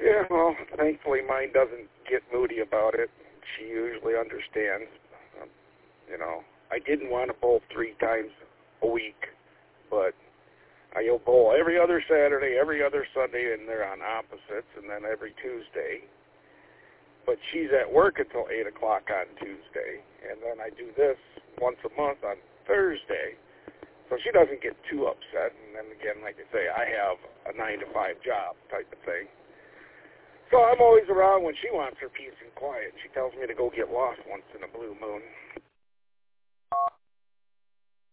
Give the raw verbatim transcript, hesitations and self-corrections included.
Yeah, well, thankfully mine doesn't get moody about it. She usually understands. Um, you know, I didn't want to bowl three times a week, but I'll bowl every other Saturday, every other Sunday, and they're on opposites, and then every Tuesday. But she's at work until eight o'clock on Tuesday, and then I do this once a month on Thursday. So she doesn't get too upset. And then again, like I say, I have a nine to five job type of thing. So I'm always around when she wants her peace and quiet. She tells me to go get lost once in a blue moon.